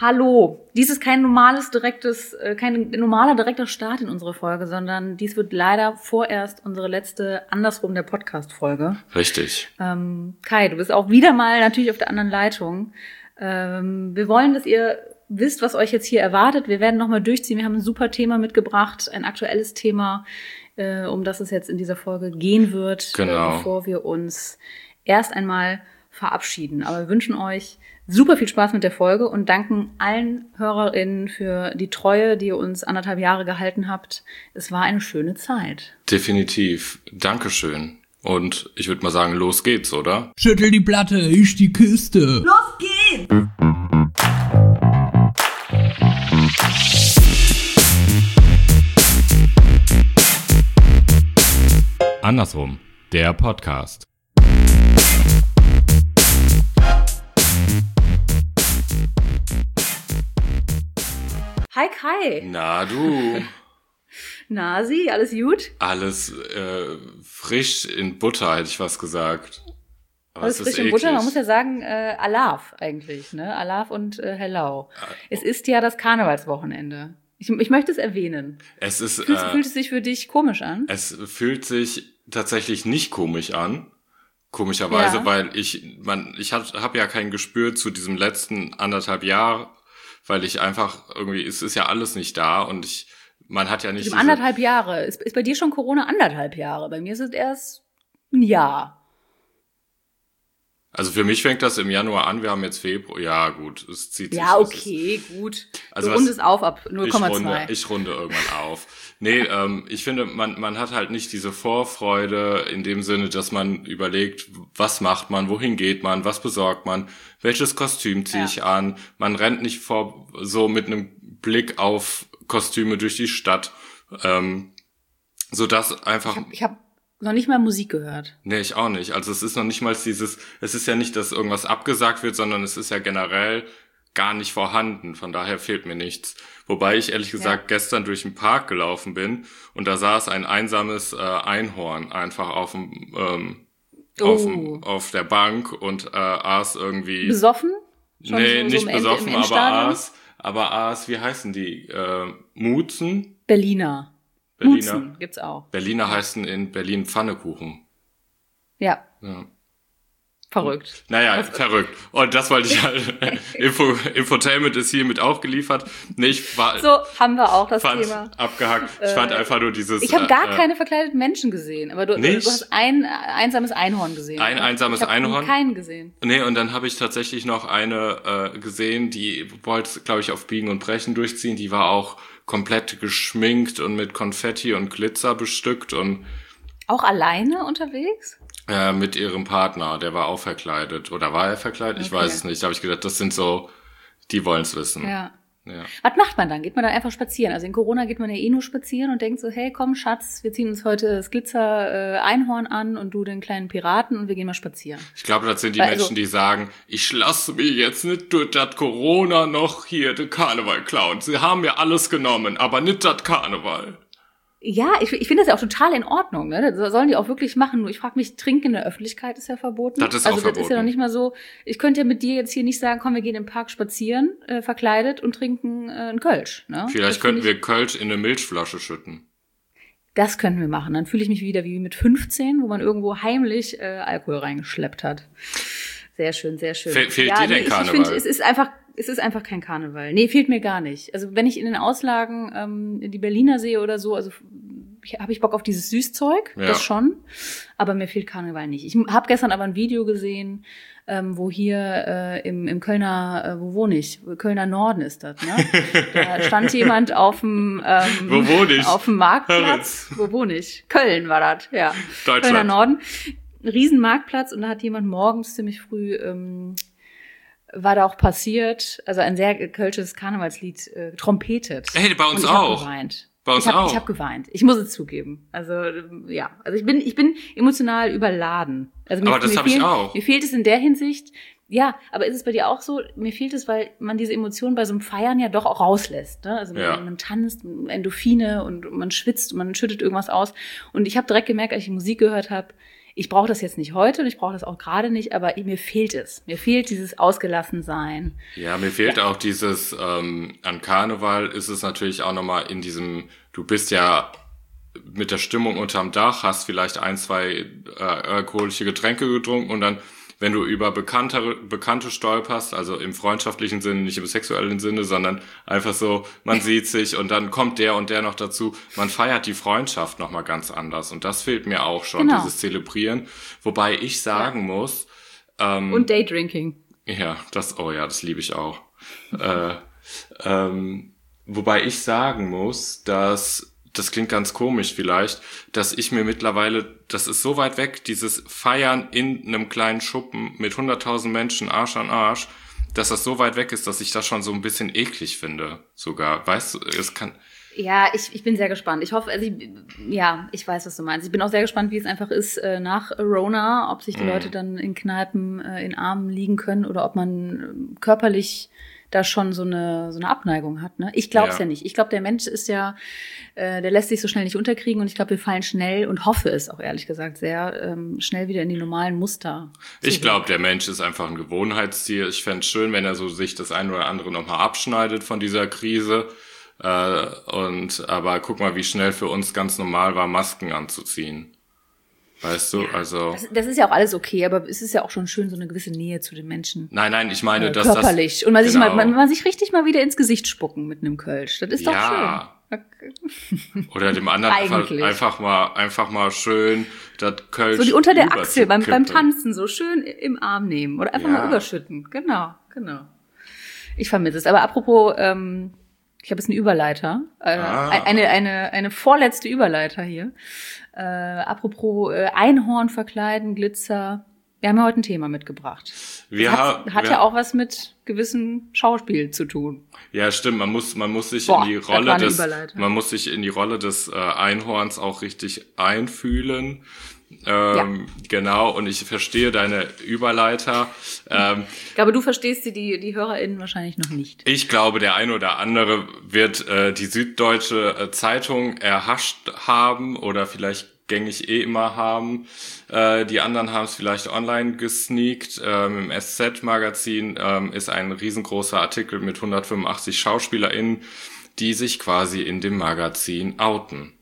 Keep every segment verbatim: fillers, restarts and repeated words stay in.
Hallo. Dies ist kein normales, direktes, kein normaler, direkter Start in unsere Folge, sondern dies wird leider vorerst unsere letzte andersrum der Podcast-Folge. Richtig. Ähm, Kai, du bist auch wieder mal natürlich auf der anderen Leitung. Ähm, wir wollen, dass ihr wisst, was euch jetzt hier erwartet. Wir werden nochmal durchziehen. Wir haben ein super Thema mitgebracht, ein aktuelles Thema, äh, um das es jetzt in dieser Folge gehen wird, genau. äh, bevor wir uns erst einmal verabschieden. Aber wir wünschen euch super viel Spaß mit der Folge und danken allen HörerInnen für die Treue, die ihr uns anderthalb Jahre gehalten habt. Es war eine schöne Zeit. Definitiv. Dankeschön. Und ich würde mal sagen, los geht's, oder? Schüttel die Platte, ich die Kiste. Los geht's! Andersrum, der Podcast. Hi Kai. Na du. Nasi, alles gut? Alles äh, frisch in Butter, hätte ich was gesagt. Aber alles es ist frisch in eklig. Butter, man muss ja sagen, äh, Alaf eigentlich, ne? Alaf und äh, Hello. Es ist ja das Karnevalswochenende. Ich, ich möchte es erwähnen. Es ist, Fühlt, äh, fühlt es sich für dich komisch an? Es fühlt sich tatsächlich nicht komisch an. Komischerweise, Ja. weil ich, man, ich habe hab ja kein Gespür zu diesem letzten anderthalb Jahr, weil ich einfach irgendwie, es ist ja alles nicht da und ich, man hat ja nicht Diesem diese, anderthalb Jahre. Ist, ist bei dir schon Corona anderthalb Jahre? Bei mir ist es erst ein Jahr. Also für mich fängt das im Januar an, wir haben jetzt Februar, ja gut, es zieht sich. Ja, es okay, ist, gut. Also du was- rundest auf ab null Ich Komma runde, zwei. ich runde irgendwann auf. Nee, ähm, ich finde, man man hat halt nicht diese Vorfreude in dem Sinne, dass man überlegt, was macht man, wohin geht man, was besorgt man, welches Kostüm ziehe Ja. ich an. Man rennt nicht vor so mit einem Blick auf Kostüme durch die Stadt, ähm, so dass einfach. Ich habe ich hab noch nicht mal Musik gehört. Nee, ich auch nicht. Also es ist noch nicht mal dieses, es ist ja nicht, dass irgendwas abgesagt wird, sondern es ist ja generell gar nicht vorhanden. Von daher fehlt mir nichts. Wobei ich ehrlich gesagt Ja. gestern durch den Park gelaufen bin und da saß ein einsames äh, Einhorn einfach auf dem, ähm, auf, dem, Oh. auf der Bank und äh, aß irgendwie. Besoffen? Schon nee, so, nicht so im End- besoffen, im aber Endstadium? aß, aber aß, wie heißen die? Äh, Mutzen? Berliner. Berliner. Mutzen gibt's auch. Berliner heißen in Berlin Pfannekuchen. Ja, Ja. verrückt. Naja, verrückt. Und das wollte ich halt, Info, Infotainment ist hiermit auch geliefert. Nee, ich war, So haben wir auch das fand Thema. abgehakt. Ich fand einfach nur dieses... Ich habe gar äh, keine verkleideten Menschen gesehen, aber du, Nicht? du hast ein äh, einsames Einhorn gesehen. Ein einsames ich hab Einhorn? keinen gesehen. Nee, und dann habe ich tatsächlich noch eine äh, gesehen, die wollte, glaube ich, auf Biegen und Brechen durchziehen. Die war auch komplett geschminkt und mit Konfetti und Glitzer bestückt und Auch alleine unterwegs? äh, mit ihrem Partner, der war auch verkleidet. Oder war er verkleidet? Ich Okay. weiß es nicht. Da habe ich gedacht, das sind so, die wollen's wissen. Ja. Ja. Was macht man dann? Geht man dann einfach spazieren? Also in Corona geht man ja eh nur spazieren und denkt so, hey, komm, Schatz, wir ziehen uns heute das Glitzer-Einhorn an und du den kleinen Piraten und wir gehen mal spazieren. Ich glaube, das sind die Weil, Menschen, also- die sagen, ich lasse mir jetzt nicht durch das Corona noch hier den Karneval klauen. Sie haben mir alles genommen, aber nicht das Karneval. Ja, ich, ich finde das ja auch total in Ordnung. Ne? Das sollen die auch wirklich machen. Nur ich frage mich, Trinken in der Öffentlichkeit ist ja verboten. Das ist also auch das ist ja verboten. noch nicht mal so, ich könnte ja mit dir jetzt hier nicht sagen, komm, wir gehen im Park spazieren, äh, verkleidet und trinken äh, einen Kölsch. Ne? Vielleicht Das könnten finde ich- wir Kölsch in eine Milchflasche schütten. Das könnten wir machen. Dann fühle ich mich wieder wie mit fünfzehn, wo man irgendwo heimlich äh, Alkohol reingeschleppt hat. Sehr schön, sehr schön. Fe- fehlt ja, dir denn nee, ich, ich Karneval? finde, es ist einfach, es ist einfach kein Karneval. Nee, fehlt mir gar nicht. Also wenn ich in den Auslagen ähm, die Berliner sehe oder so, also habe ich Bock auf dieses Süßzeug, Ja. das schon. Aber mir fehlt Karneval nicht. Ich habe gestern aber ein Video gesehen, ähm, wo hier äh, im, im Kölner, äh, wo wohne ich? Kölner Norden ist das, ne? Da stand jemand auf dem ähm, Wo wohne ich? auf dem Marktplatz. Wo wohne ich? Köln war das, ja. Deutschland. Kölner Norden. Ein riesen Marktplatz und da hat jemand morgens ziemlich früh ähm, war da auch passiert, also ein sehr kölsches Karnevalslied äh, trompetet. Hey, bei uns und ich hab auch. Geweint. Bei uns ich hab, auch. Ich habe geweint. Ich muss es zugeben. Also ähm, ja, also ich bin ich bin emotional überladen. Also mir, Aber das mir hab ich fehlt, auch. Mir fehlt es in der Hinsicht. Ja, aber ist es bei dir auch so? Mir fehlt es, weil man diese Emotionen bei so einem Feiern ja doch auch rauslässt. Ne? Also Ja. man, man tanzt, Endorphine und man schwitzt und man schüttet irgendwas aus. Und ich habe direkt gemerkt, als ich Musik gehört habe, ich brauche das jetzt nicht heute und ich brauche das auch gerade nicht, aber mir fehlt es. Mir fehlt dieses Ausgelassensein. Ja, mir fehlt Ja. auch dieses, ähm, an Karneval ist es natürlich auch nochmal in diesem, du bist ja mit der Stimmung unterm Dach, hast vielleicht ein, zwei äh, alkoholische Getränke getrunken und dann, wenn du über Bekannte, Bekannte stolperst, also im freundschaftlichen Sinne, nicht im sexuellen Sinne, sondern einfach so, man sieht sich und dann kommt der und der noch dazu. Man feiert die Freundschaft nochmal ganz anders und das fehlt mir auch schon, Genau. dieses Zelebrieren. Wobei ich sagen Ja. muss, ähm, Und Daydrinking. ja, das, oh ja, das liebe ich auch. äh, ähm, wobei ich sagen muss, dass das klingt ganz komisch vielleicht, dass ich mir mittlerweile, das ist so weit weg, dieses Feiern in einem kleinen Schuppen mit hunderttausend Menschen Arsch an Arsch, dass das so weit weg ist, dass ich das schon so ein bisschen eklig finde sogar. Weißt du, es kann... Ja, ich, ich bin sehr gespannt. Ich hoffe, also ich, ja, ich weiß, was du meinst. Ich bin auch sehr gespannt, wie es einfach ist äh, nach Rona, ob sich die Mhm. Leute dann in Kneipen äh, in Armen liegen können oder ob man äh, körperlich da schon so eine so eine Abneigung hat. Ne? Ich glaube es Ja. ja nicht. Ich glaube, der Mensch ist ja, äh, der lässt sich so schnell nicht unterkriegen und ich glaube, wir fallen schnell und hoffe es auch ehrlich gesagt sehr ähm, schnell wieder in die normalen Muster. Ich zurück. glaube, der Mensch ist einfach ein Gewohnheitstier. Ich fände es schön, wenn er so sich das ein oder andere nochmal abschneidet von dieser Krise. Äh, und aber guck mal, wie schnell für uns ganz normal war, Masken anzuziehen. Weißt du, also... Das, das ist ja auch alles okay, aber es ist ja auch schon schön, so eine gewisse Nähe zu den Menschen. Nein, nein, ich meine, Äh, dass körperlich. das... Und man sich, genau. mal, man, man sich richtig mal wieder ins Gesicht spucken mit einem Kölsch. Das ist doch Ja. schön. Okay. Oder dem anderen Eigentlich. einfach mal, einfach mal schön das Kölsch So die unter der Achsel beim, beim überzukippen. Tanzen so schön im Arm nehmen oder einfach Ja. mal überschütten. Genau, genau. Ich vermisse es. Aber apropos, ähm, ich habe jetzt einen Überleiter. Äh, Ah. Eine, eine, eine vorletzte Überleiter hier. Äh, apropos äh, Einhorn verkleiden, Glitzer. Wir haben ja heute ein Thema mitgebracht. Wir hat haben, hat wir, ja auch was mit gewissem Schauspiel zu tun. Ja, stimmt. Man muss, man muss sich Boah, in die das war Rolle eine des, Überleitung. man muss sich in die Rolle des äh, Einhorns auch richtig einfühlen. Ähm, Genau. Und ich verstehe deine Überleiter. Ähm, Ich glaube, du verstehst die, die, die HörerInnen wahrscheinlich noch nicht. Ich glaube, der ein oder andere wird äh, die Süddeutsche äh, Zeitung erhascht haben oder vielleicht gängig eh immer haben. Äh, die anderen haben es vielleicht online gesneakt. Ähm, Im S Z-Magazin ähm, ist ein riesengroßer Artikel mit hundertfünfundachtzig SchauspielerInnen, die sich quasi in dem Magazin outen.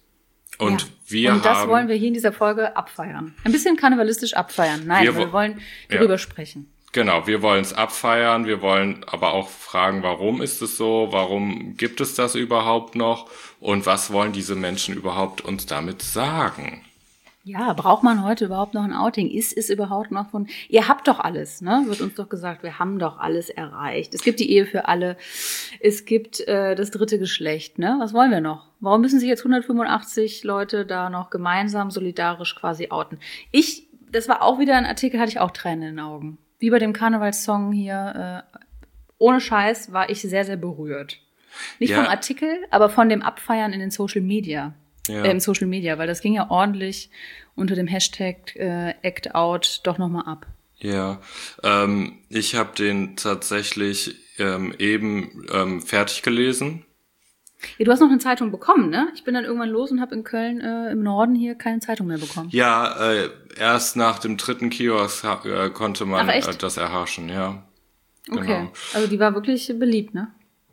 Und Ja. wir Und das haben... wollen wir hier in dieser Folge abfeiern. Ein bisschen karnevalistisch abfeiern. Nein, Wir aber wo- wir wollen Ja. darüber sprechen. Genau, wir wollen es abfeiern, wir wollen aber auch fragen, warum ist es so, warum gibt es das überhaupt noch und was wollen diese Menschen überhaupt uns damit sagen? Ja, braucht man heute überhaupt noch ein Outing? Ist es überhaupt noch von, ihr habt doch alles, ne? Wird uns doch gesagt, wir haben doch alles erreicht. Es gibt die Ehe für alle. Es gibt äh, das dritte Geschlecht, ne? Was wollen wir noch? Warum müssen sich jetzt hundertfünfundachtzig Leute da noch gemeinsam solidarisch quasi outen? Ich, das war auch wieder ein Artikel, hatte ich auch Tränen in den Augen. Wie bei dem Karnevalssong hier, äh, ohne Scheiß war ich sehr, sehr berührt. Nicht Ja. vom Artikel, aber von dem Abfeiern in den Social Media. Ja. Äh, Im Social Media, weil das ging ja ordentlich unter dem Hashtag äh, Act Out doch nochmal ab. Ja, ähm, ich habe den tatsächlich ähm, eben ähm, fertig gelesen. Ja, du hast noch eine Zeitung bekommen, ne? Ich bin dann irgendwann los und habe in Köln äh, im Norden hier keine Zeitung mehr bekommen. Ja, äh, erst nach dem dritten Kiosk äh, konnte man Ach, echt? äh, das erhaschen, ja. Okay, Genau. also die war wirklich beliebt, ne?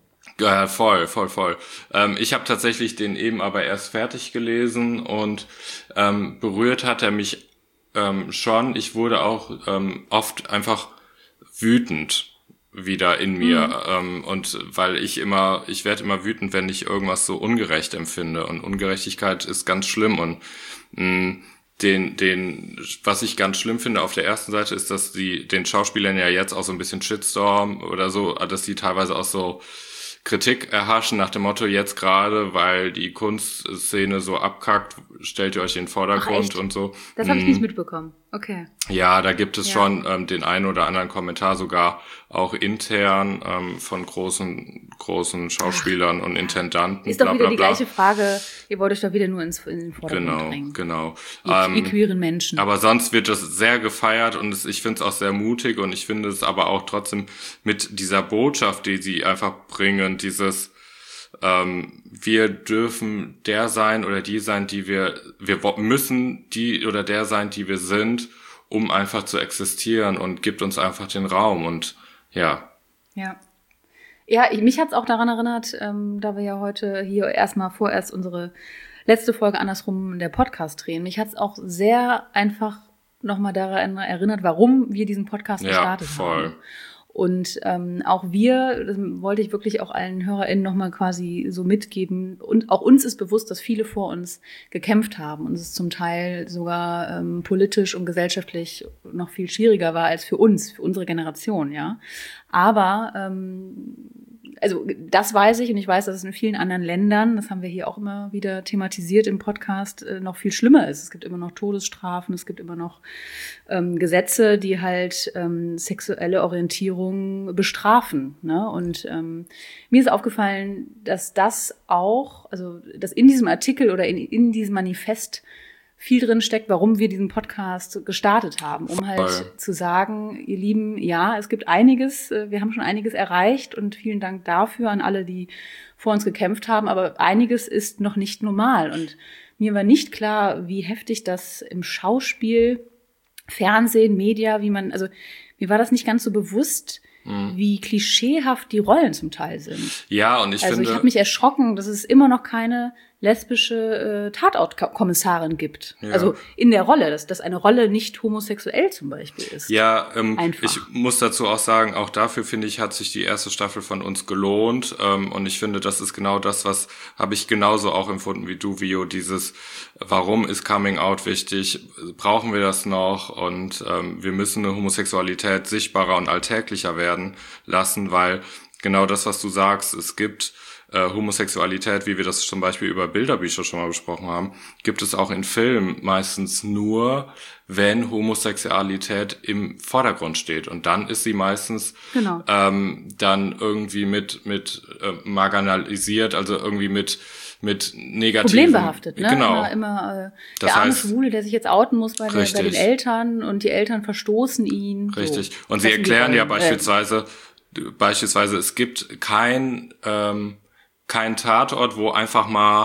Ja, voll, voll, voll. Ähm, ich habe tatsächlich den eben aber erst fertig gelesen und ähm, berührt hat er mich ähm, schon. Ich wurde auch ähm, oft einfach wütend wieder in mir Mhm. ähm, und weil ich immer, ich werde immer wütend, wenn ich irgendwas so ungerecht empfinde und Ungerechtigkeit ist ganz schlimm und mh, den, den, was ich ganz schlimm finde auf der ersten Seite ist, dass die den Schauspielern ja jetzt auch so ein bisschen Shitstorm oder so, dass die teilweise auch so Kritik erhaschen nach dem Motto, jetzt gerade, weil die Kunstszene so abkackt, stellt ihr euch in den Vordergrund echt? und so. Das habe ich Mm, nicht mitbekommen. Okay. Ja, da gibt es Ja. schon ähm, den einen oder anderen Kommentar, sogar auch intern ähm, von großen großen Schauspielern und Intendanten. Ist doch bla, wieder bla, die bla. gleiche Frage, ihr wollt euch doch wieder nur ins, in den Vordergrund Genau, drängen. genau. Ihr, Ähm, ihr queeren Menschen. Aber sonst wird das sehr gefeiert und es, ich finde es auch sehr mutig und ich finde es aber auch trotzdem mit dieser Botschaft, die sie einfach bringen, dieses ähm, wir dürfen der sein oder die sein, die wir, wir müssen die oder der sein, die wir sind, um einfach zu existieren, und gibt uns einfach den Raum und ja. Ja. Ja, ich, mich hat's auch daran erinnert, ähm, da wir ja heute hier erstmal vorerst unsere letzte Folge andersrum der Podcast drehen. Mich hat's auch sehr einfach nochmal daran erinnert, warum wir diesen Podcast gestartet ja, voll. haben. Und ähm, auch wir, das wollte ich wirklich auch allen HörerInnen nochmal quasi so mitgeben. Und auch uns ist bewusst, dass viele vor uns gekämpft haben und es zum Teil sogar ähm, politisch und gesellschaftlich noch viel schwieriger war als für uns, für unsere Generation, ja. Aber ähm, also das weiß ich, und ich weiß, dass es in vielen anderen Ländern, das haben wir hier auch immer wieder thematisiert im Podcast, äh, noch viel schlimmer ist. Es gibt immer noch Todesstrafen, es gibt immer noch ähm, Gesetze, die halt ähm, sexuelle Orientierung bestrafen. Ne? Und ähm, mir ist aufgefallen, dass das auch, also dass in diesem Artikel oder in, in diesem Manifest viel drin steckt, warum wir diesen Podcast gestartet haben, um halt Voll. zu sagen, ihr Lieben, ja, es gibt einiges, wir haben schon einiges erreicht und vielen Dank dafür an alle, die vor uns gekämpft haben, aber einiges ist noch nicht normal. Und mir war nicht klar, wie heftig das im Schauspiel, Fernsehen, Media, wie man, also mir war das nicht ganz so bewusst, mhm. wie klischeehaft die Rollen zum Teil sind. Ja, und ich also finde... Also ich habe mich erschrocken, dass es immer noch keine lesbische äh, Tatortkommissarin gibt. Ja. Also in der Rolle, dass, dass eine Rolle nicht homosexuell zum Beispiel ist. Ja, ähm, ich muss dazu auch sagen, auch dafür, finde ich, hat sich die erste Staffel von uns gelohnt. Ähm, und ich finde, das ist genau das, was habe ich genauso auch empfunden wie du, Vio, dieses, warum ist Coming Out wichtig? Brauchen wir das noch? Und ähm, wir müssen eine Homosexualität sichtbarer und alltäglicher werden lassen, weil genau das, was du sagst, es gibt Äh, Homosexualität, wie wir das zum Beispiel über Bilderbücher schon mal besprochen haben, gibt es auch in Filmen meistens nur, wenn Homosexualität im Vordergrund steht. Und dann ist sie meistens genau. ähm, dann irgendwie mit mit äh, marginalisiert, also irgendwie mit mit negativen... Problembehaftet, ne? Genau. Immer, immer äh, der das arme heißt, Schwule, der sich jetzt outen muss bei, der, bei den Eltern und die Eltern verstoßen ihn. Richtig. So. Und sie erklären ja beispielsweise, äh. beispielsweise, es gibt kein... Ähm, kein Tatort, wo einfach mal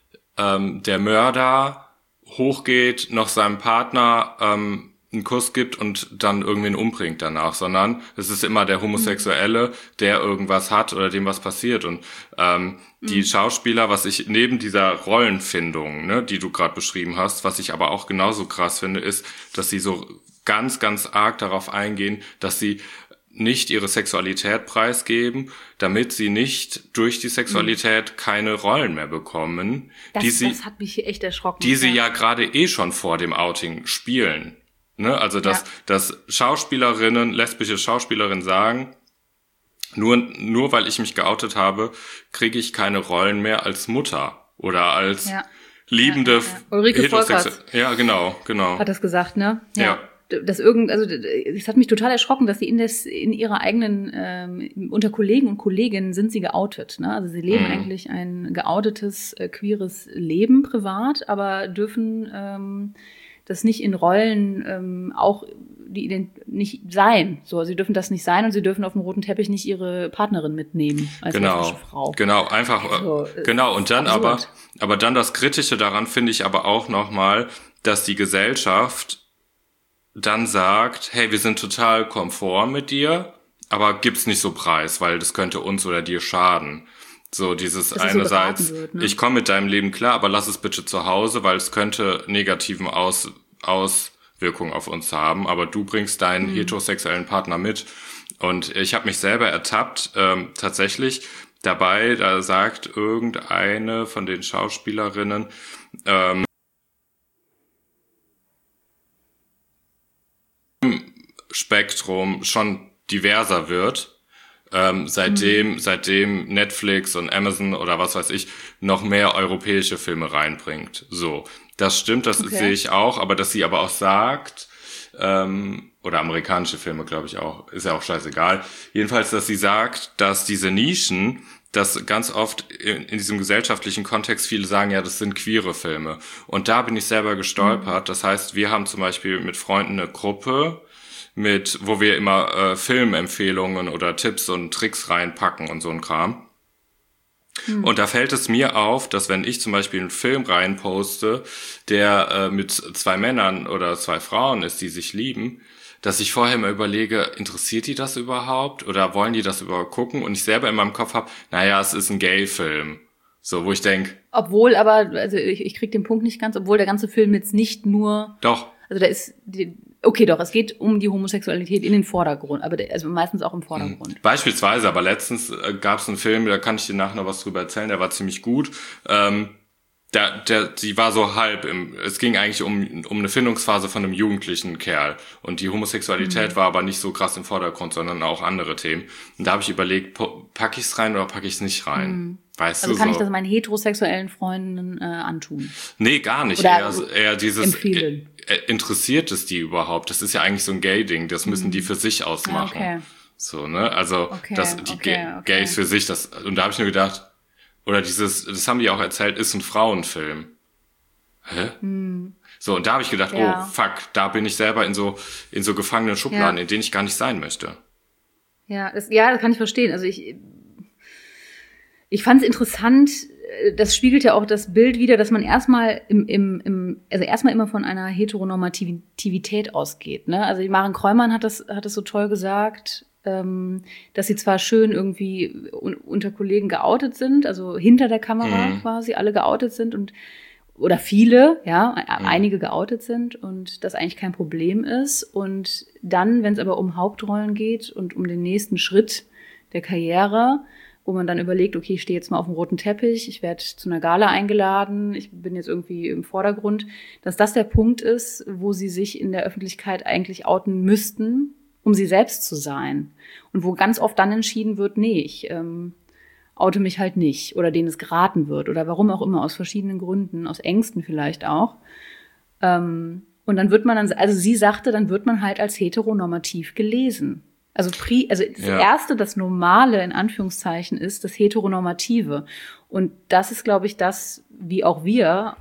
ähm, der Mörder hochgeht, noch seinem Partner ähm, einen Kuss gibt und dann irgendwen umbringt danach, sondern es ist immer der Homosexuelle, der irgendwas hat oder dem was passiert. Und ähm, mhm. die Schauspieler, was ich neben dieser Rollenfindung, ne, die du gerade beschrieben hast, was ich aber auch genauso krass finde, ist, dass sie so ganz, ganz arg darauf eingehen, dass sie nicht ihre Sexualität preisgeben, damit sie nicht durch die Sexualität keine Rollen mehr bekommen, das, die sie, das hat mich echt erschrocken. die sie ja gerade eh schon vor dem Outing spielen. Ne? Also dass, ja. dass Schauspielerinnen, lesbische Schauspielerinnen sagen, nur nur weil ich mich geoutet habe, kriege ich keine Rollen mehr als Mutter oder als ja. liebende ja, ja, ja. Ulrike Volkers. Ja, genau, genau. Hat das gesagt, ne? Ja. ja. Das irgend, also es hat mich total erschrocken, dass sie in das in ihrer eigenen ähm, unter Kollegen und Kolleginnen sind sie geoutet, ne? Also sie leben mhm. eigentlich ein geoutetes äh, queeres Leben privat, aber dürfen ähm, das nicht in Rollen ähm, auch die nicht sein. So, sie dürfen das nicht sein und sie dürfen auf dem roten Teppich nicht ihre Partnerin mitnehmen als genau, Frau. Genau, einfach also, genau und dann absurd. aber aber dann das Kritische daran finde ich aber auch nochmal, dass die Gesellschaft dann sagt, hey, wir sind total konform mit dir, aber gib's nicht so preis, weil das könnte uns oder dir schaden. So dieses einerseits, so wird, ne? Ich komme mit deinem Leben klar, aber lass es bitte zu Hause, weil es könnte negativen Aus, Auswirkungen auf uns haben, aber du bringst deinen mhm. heterosexuellen Partner mit. Und ich habe mich selber ertappt, ähm, tatsächlich dabei, da sagt irgendeine von den Schauspielerinnen, ähm, Spektrum schon diverser wird, ähm, seitdem, mhm. seitdem Netflix und Amazon oder was weiß ich noch mehr europäische Filme reinbringt. So, das stimmt, das okay. sehe ich auch, aber dass sie aber auch sagt, ähm, oder amerikanische Filme, glaube ich auch, ist ja auch scheißegal. Jedenfalls, dass sie sagt, dass diese Nischen, dass ganz oft in, in diesem gesellschaftlichen Kontext viele sagen, ja, das sind queere Filme. Und da bin ich selber gestolpert. Mhm. Das heißt, wir haben zum Beispiel mit Freunden eine Gruppe, mit, wo wir immer äh, Filmempfehlungen oder Tipps und Tricks reinpacken und so ein Kram. Hm. Und da fällt es mir auf, dass wenn ich zum Beispiel einen Film reinposte, der äh, mit zwei Männern oder zwei Frauen ist, die sich lieben, dass ich vorher immer überlege, interessiert die das überhaupt oder wollen die das überhaupt gucken? Und ich selber in meinem Kopf habe, naja, es ist ein Gay-Film. So, wo ich denke. Obwohl aber, also ich, ich krieg den Punkt nicht ganz, obwohl der ganze Film jetzt nicht nur. Doch. Also da ist, die, okay, doch, es geht um die Homosexualität in den Vordergrund, aber der, also meistens auch im Vordergrund. Mhm. Beispielsweise, aber letztens äh, gab es einen Film, da kann ich dir nachher noch was drüber erzählen, der war ziemlich gut. Ähm, der, der, die war so halb im, es ging eigentlich um, um eine Findungsphase von einem jugendlichen Kerl. Und die Homosexualität mhm. war aber nicht so krass im Vordergrund, sondern auch andere Themen. Und da habe ich überlegt, packe ich es rein oder packe ich es nicht rein? Mhm. Weißt also du, kann so. ich das meinen heterosexuellen Freunden äh, antun? Nee, gar nicht. Oder eher, eher dieses, äh, interessiert es die überhaupt? Das ist ja eigentlich so ein Gay-Ding, das müssen mhm. die für sich ausmachen. Ah, okay. So, ne? Also, okay, das, die okay, okay. Gays für sich, das, und da habe ich nur gedacht, oder dieses, das haben die auch erzählt, ist ein Frauenfilm. Hä? Mhm. So, und da habe ich gedacht, ja. oh, fuck, da bin ich selber in so, in so gefangenen Schubladen, ja. in denen ich gar nicht sein möchte. Ja, das, ja, das kann ich verstehen. Also ich, Ich fand es interessant, das spiegelt ja auch das Bild wider, dass man erstmal im, im, im, also erstmal immer von einer Heteronormativität ausgeht, ne? Also die Maren Kräumann hat das, hat das so toll gesagt, ähm, dass sie zwar schön irgendwie un, unter Kollegen geoutet sind, also hinter der Kamera mhm. quasi alle geoutet sind und, oder viele, ja, mhm. einige geoutet sind und das eigentlich kein Problem ist. Und dann, wenn es aber um Hauptrollen geht und um den nächsten Schritt der Karriere, wo man dann überlegt, okay, ich stehe jetzt mal auf dem roten Teppich, ich werde zu einer Gala eingeladen, ich bin jetzt irgendwie im Vordergrund, dass das der Punkt ist, wo sie sich in der Öffentlichkeit eigentlich outen müssten, um sie selbst zu sein. Und wo ganz oft dann entschieden wird, nee, ich ähm, oute mich halt nicht oder denen es geraten wird oder warum auch immer, aus verschiedenen Gründen, aus Ängsten vielleicht auch. Ähm, und dann wird man dann, also sie sagte, dann wird man halt als heteronormativ gelesen. Also, pri, also das ja. Erste, das Normale in Anführungszeichen ist das Heteronormative. Und das ist, glaube ich, das, wie auch wir,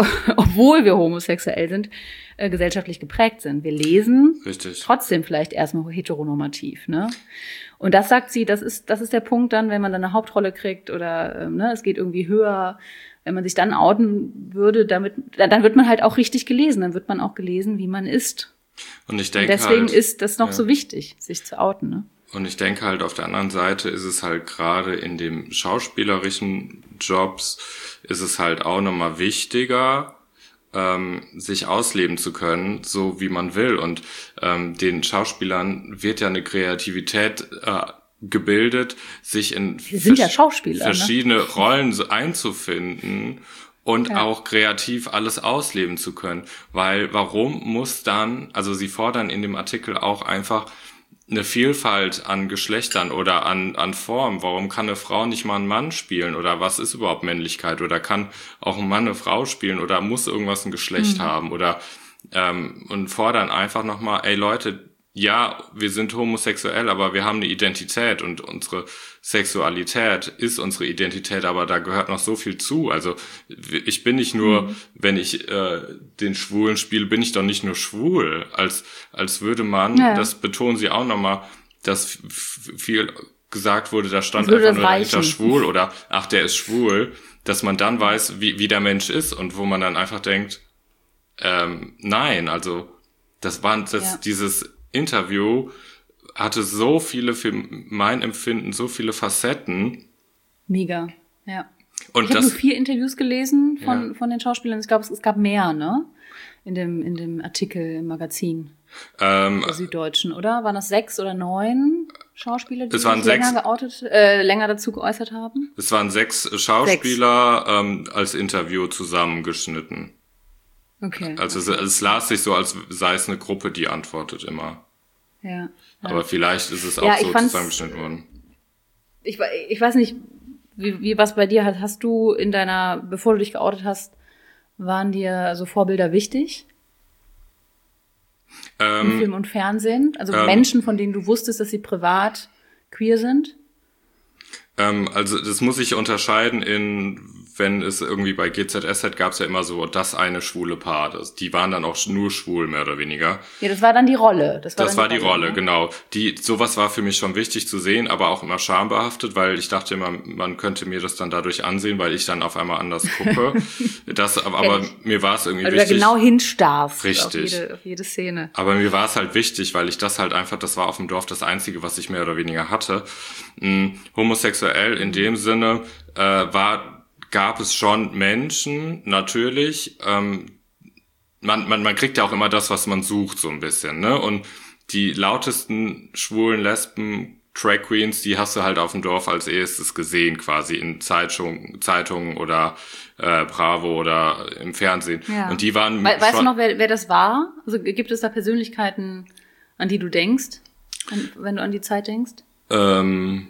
obwohl wir homosexuell sind, äh, gesellschaftlich geprägt sind. Wir lesen Richtig. Trotzdem vielleicht erstmal heteronormativ, ne? Und das sagt sie, das ist, das ist der Punkt dann, wenn man dann eine Hauptrolle kriegt oder ähm, ne, es geht irgendwie höher, wenn man sich dann outen würde, damit, dann wird man halt auch richtig gelesen. Dann wird man auch gelesen, wie man ist. Und ich denke Und deswegen halt, ist das noch ja. so wichtig, sich zu outen, ne? Und ich denke halt, auf der anderen Seite ist es halt gerade in dem schauspielerischen Jobs ist es halt auch nochmal wichtiger, ähm, sich ausleben zu können, so wie man will. Und ähm, den Schauspielern wird ja eine Kreativität äh, gebildet, sich in Wir sind ja Schauspieler, verschiedene ne? Rollen so einzufinden. Und ja. auch kreativ alles ausleben zu können. Weil warum muss dann, also sie fordern in dem Artikel auch einfach eine Vielfalt an Geschlechtern oder an an Formen. Warum kann eine Frau nicht mal einen Mann spielen? Oder was ist überhaupt Männlichkeit? Oder kann auch ein Mann eine Frau spielen? Oder muss irgendwas ein Geschlecht mhm. haben? Oder ähm, und fordern einfach nochmal, ey Leute, ja, wir sind homosexuell, aber wir haben eine Identität und unsere Sexualität ist unsere Identität, aber da gehört noch so viel zu. Also ich bin nicht nur, mhm. wenn ich äh, den Schwulen spiele, bin ich doch nicht nur schwul, als als würde man, ja. das betonen sie auch nochmal, dass f- viel gesagt wurde, da stand einfach nur dahinter schwul oder ach, der ist schwul, dass man dann weiß, wie wie der Mensch ist und wo man dann einfach denkt, ähm, nein, also das war das ja. dieses Interview hatte so viele, für mein Empfinden, so viele Facetten. Mega, ja. Und ich habe das, nur vier Interviews gelesen von ja. von den Schauspielern. Ich glaube, es, es gab mehr, ne? In dem in dem Artikel im Magazin ähm, der Süddeutschen, oder? Waren das sechs oder neun Schauspieler, die es waren sich sechs, länger geoutet, äh, länger dazu geäußert haben? Es waren sechs Schauspieler sechs. Ähm, als Interview zusammengeschnitten. Okay. Also okay. Es, es las sich so, als sei es eine Gruppe, die antwortet immer. Ja. ja. Aber vielleicht ist es auch ja, so zusammengeschnitten worden. Ich, ich weiß nicht, wie, wie was bei dir hat. Hast du in deiner, bevor du dich geoutet hast, waren dir so Vorbilder wichtig? Ähm, Im Film und Fernsehen? Also ähm, Menschen, von denen du wusstest, dass sie privat queer sind? Ähm, also das muss ich unterscheiden in wenn es irgendwie bei G Z S Z gab es ja immer so das eine schwule Paar. Das, die waren dann auch nur schwul, mehr oder weniger. Ja, das war dann die Rolle. Das war, das dann war die Rolle, Rolle, ne? Genau. Die, sowas war für mich schon wichtig zu sehen, aber auch immer schambehaftet, weil ich dachte immer, man könnte mir das dann dadurch ansehen, weil ich dann auf einmal anders gucke. das, aber, aber mir war es irgendwie weil wichtig. Weil du da genau hinstarrst. Richtig. Auf jede, auf jede Szene. Aber mir war es halt wichtig, weil ich das halt einfach, das war auf dem Dorf das Einzige, was ich mehr oder weniger hatte. Hm, homosexuell in dem Sinne äh, war gab es schon Menschen, natürlich. Ähm, man, man, man kriegt ja auch immer das, was man sucht, so ein bisschen, ne? Und die lautesten schwulen Lesben, Drag Queens, die hast du halt auf dem Dorf als erstes gesehen, quasi in Zeitung, Zeitungen oder äh, Bravo oder im Fernsehen. Ja. Und die waren We- Weißt schon, du noch, wer, wer das war? Also gibt es da Persönlichkeiten, an die du denkst, an, wenn du an die Zeit denkst? Ähm,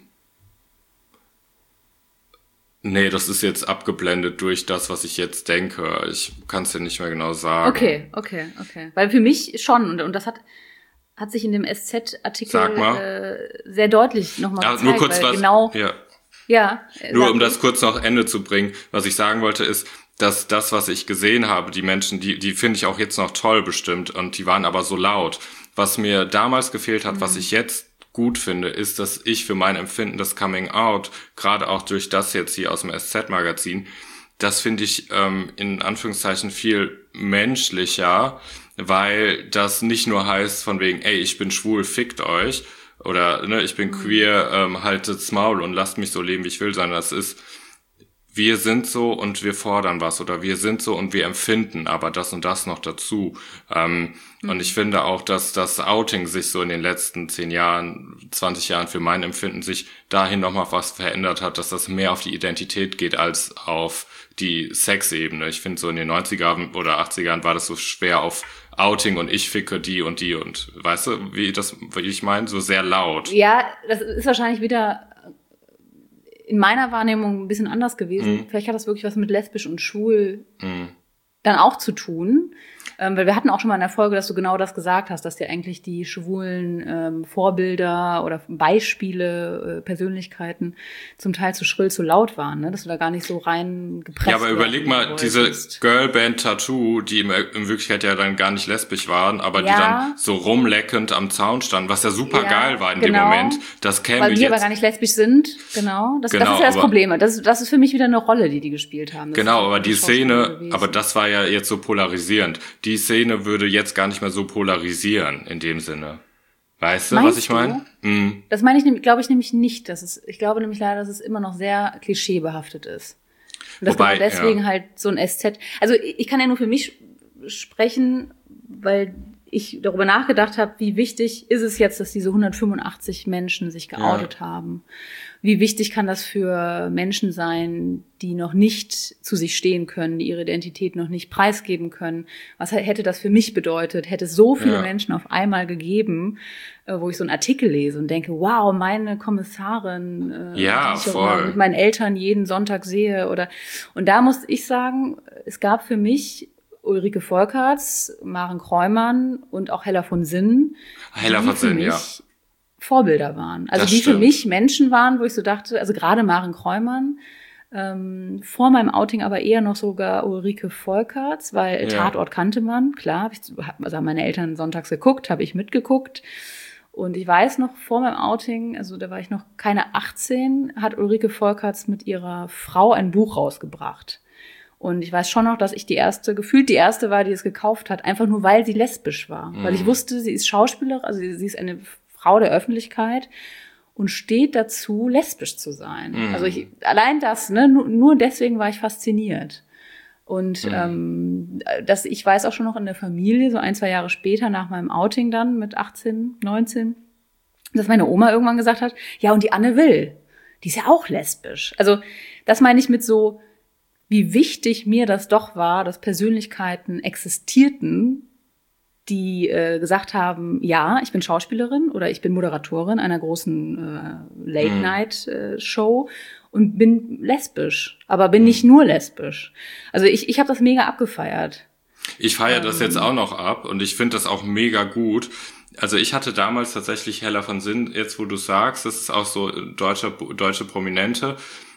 Nee, das ist jetzt abgeblendet durch das, was ich jetzt denke. Ich kann es dir nicht mehr genau sagen. Okay, okay, okay. Weil für mich schon, und, und das hat hat sich in dem S Z-Artikel äh, sehr deutlich nochmal ja, gezeigt. Nur kurz weil was, genau, ja. ja Nur um das kurz noch Ende zu bringen, was ich sagen wollte ist, dass das, was ich gesehen habe, die Menschen, die die finde ich auch jetzt noch toll bestimmt, und die waren aber so laut. Was mir damals gefehlt hat, mhm. was ich jetzt gut finde, ist, dass ich für mein Empfinden das Coming Out, gerade auch durch das jetzt hier aus dem S Z-Magazin, das finde ich ähm, in Anführungszeichen viel menschlicher, weil das nicht nur heißt von wegen, ey, ich bin schwul, fickt euch, oder ne, ich bin mhm. queer, ähm, haltet's Maul und lasst mich so leben, wie ich will, sondern das ist, wir sind so und wir fordern was, oder wir sind so und wir empfinden aber das und das noch dazu. Ähm, mhm. Und ich finde auch, dass das Outing sich so in den letzten zehn Jahren, zwanzig Jahren für mein Empfinden sich dahin nochmal was verändert hat, dass das mehr auf die Identität geht als auf die Sexebene. Ich finde so in den neunzigern oder achtzigern war das so schwer auf Outing und ich ficke die und die und weißt du, wie das, wie ich meine, so sehr laut. Ja, das ist wahrscheinlich wieder in meiner Wahrnehmung ein bisschen anders gewesen. Mhm. Vielleicht hat das wirklich was mit lesbisch und schwul mhm. dann auch zu tun. Ähm, weil wir hatten auch schon mal in der Folge, dass du genau das gesagt hast, dass dir eigentlich die schwulen ähm, Vorbilder oder Beispiele, äh, Persönlichkeiten zum Teil zu schrill, zu laut waren, ne? Dass du da gar nicht so rein gepresst. Ja, aber überleg mal, diese Girlband Tattoo, die in, in Wirklichkeit ja dann gar nicht lesbisch waren, aber ja. die dann so rumleckend am Zaun standen, was ja super ja, geil war in genau. dem Moment. Das käme Weil die jetzt, aber gar nicht lesbisch sind, genau. Das, genau, das ist ja das aber, Problem. Das, das ist für mich wieder eine Rolle, die die gespielt haben. Das genau, aber die Szene, aber das war ja jetzt so polarisierend. Die Szene würde jetzt gar nicht mehr so polarisieren in dem Sinne. Weißt du, Meinst was ich meine? Mm. Das meine ich, glaube ich, nämlich nicht. Dass es, ich glaube nämlich leider, dass es immer noch sehr klischeebehaftet ist. Und dass Wobei, genau deswegen ja. halt so ein S Z... Also ich kann ja nur für mich sprechen, weil ich darüber nachgedacht habe, wie wichtig ist es jetzt, dass diese hundertfünfundachtzig Menschen sich geoutet ja. haben. Wie wichtig kann das für Menschen sein, die noch nicht zu sich stehen können, die ihre Identität noch nicht preisgeben können? Was hätte das für mich bedeutet? Hätte es so viele ja. Menschen auf einmal gegeben, wo ich so einen Artikel lese und denke, wow, meine Kommissarin, ja, die ich voll. mit meinen Eltern jeden Sonntag sehe. Oder und da muss ich sagen, es gab für mich Ulrike Volkerts, Maren Kräumann und auch Hella von Sinn, Hella von Sinn, ja. Vorbilder waren. Also das die stimmt. für mich Menschen waren, wo ich so dachte, also gerade Maren Kräumann, ähm, vor meinem Outing aber eher noch sogar Ulrike Volkerts, weil ja. Tatort kannte man, klar, hab ich, also haben meine Eltern sonntags geguckt, habe ich mitgeguckt. Und ich weiß noch, vor meinem Outing, also da war ich noch keine achtzehn, hat Ulrike Volkerts mit ihrer Frau ein Buch rausgebracht. Und ich weiß schon noch, dass ich die erste, gefühlt die erste war, die es gekauft hat, einfach nur, weil sie lesbisch war. Mhm. Weil ich wusste, sie ist Schauspielerin, also sie ist eine Frau der Öffentlichkeit und steht dazu, lesbisch zu sein. Mhm. Also ich, allein das, ne, nur, nur deswegen war ich fasziniert. Und mhm. ähm, das, ich weiß auch schon noch in der Familie, so ein, zwei Jahre später nach meinem Outing dann mit achtzehn, neunzehn, dass meine Oma irgendwann gesagt hat, ja, und die Anne Will, die ist ja auch lesbisch. Also das meine ich mit so, wie wichtig mir das doch war, dass Persönlichkeiten existierten, die äh, gesagt haben, ja, ich bin Schauspielerin oder ich bin Moderatorin einer großen äh, Late-Night-Show äh, und bin lesbisch, aber bin nicht nur lesbisch. Also ich, ich habe das mega abgefeiert. Ich feiere ähm, das jetzt auch noch ab und ich finde das auch mega gut. Also ich hatte damals tatsächlich Hella von Sinn, jetzt wo du sagst, das ist auch so deutsche, deutsche Prominente.